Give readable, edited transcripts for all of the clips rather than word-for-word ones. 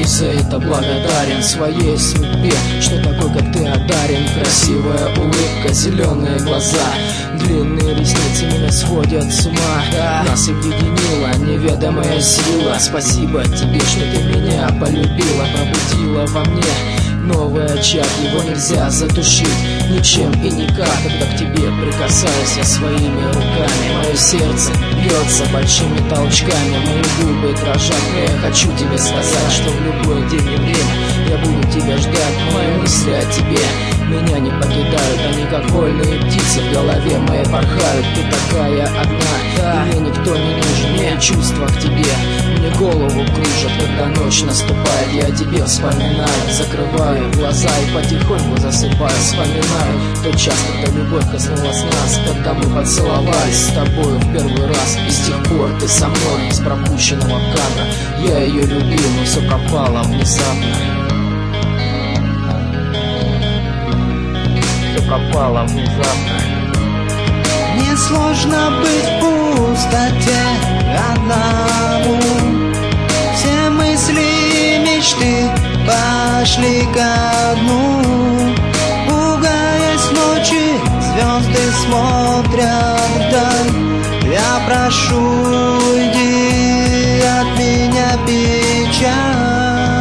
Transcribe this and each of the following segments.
и за это благодарен своей судьбе, что такой, как ты, одарен. Красивая улыбка, зеленые глаза, длинные ресницы меня сводят с ума. Нас объединила неведомая сила. Спасибо тебе, что ты меня полюбила, пробудила во мне новый очаг, его нельзя затушить ничем и никак. Когда к тебе прикасаюсь я своими руками, мое сердце бьется большими толчками, мои губы дрожат, но я хочу тебе сказать, что в любой день и время я буду тебя ждать. Мои мысли о тебе меня не покидают, они как вольные птицы в голове моей порхают. Ты такая одна, и мне никто не нужен, мои чувства к тебе мне голову кружат. Когда ночь наступает, я о тебе вспоминаю, закрываю глаза и потихоньку засыпаю. Вспоминаю тот час, когда любовь коснулась нас, когда мы поцеловались с тобою в первый раз. И с тех пор ты со мной из пропущенного кадра. Я ее любил, но все пропало внезапно. Все пропало внезапно. Мне сложно быть в пустоте одному. Все мысли и мечты пошли ко дну. Пугаясь ночи, звезды смотрят вдаль. Я прошу, уйди от меня, печаль.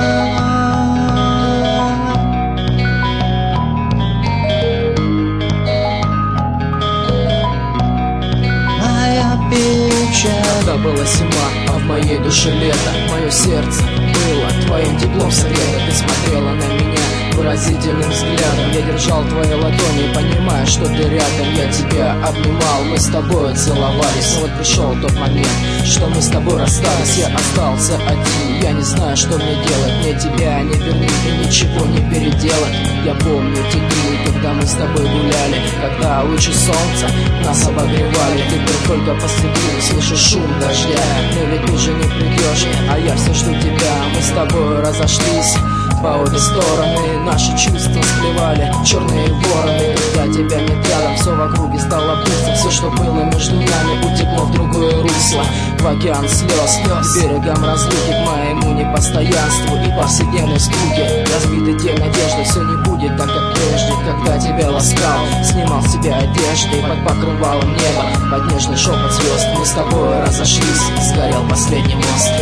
Моя печаль. Когда была зима, а в моей душе лето, мое сердце было твоим теплом согрето. Ты смотрела на меня выразительным взглядом, я держал твои ладони, понимая, что ты рядом. Я тебя обнимал, мы с тобой целовались. Но вот пришел тот момент, что мы с тобой расстались. Я остался один, я не знаю, что мне делать. Мне тебя не вернуть и ничего не переделать. Я помню те дни, когда мы с тобой гуляли, когда лучи солнца нас обогревали. Ты только посреди, слышу шум дождя, но ведь ты же не придешь, а я все жду тебя. Мы с тобой разошлись по обе стороны, наши чувства склевали черные вороны. Когда тебя нет рядом, все в округе стало пусто. Все, что было между нами, утекло в другое русло, в океан слез, к берегам разлуки, к моему непостоянству и повседневной скуке. Разбитый день надежды, все не будет так, как прежде. Когда тебя ласкал, снимал с себя одежды, и под покрывалом неба, под нежный шепот звезд мы с тобой разошлись, сгорел последний мост.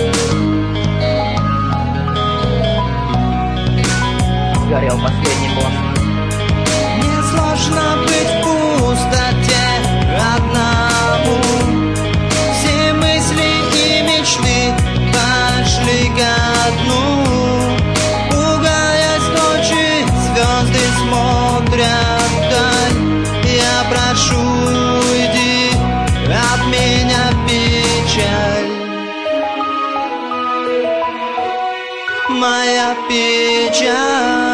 Сгорел последний мост. Мне сложно быть в пустоте одному. Все мысли и мечты пошли ко дну. Пугаясь ночи, звезды смотрят вдаль. Я прошу, уйди от меня, печаль. Моя печаль.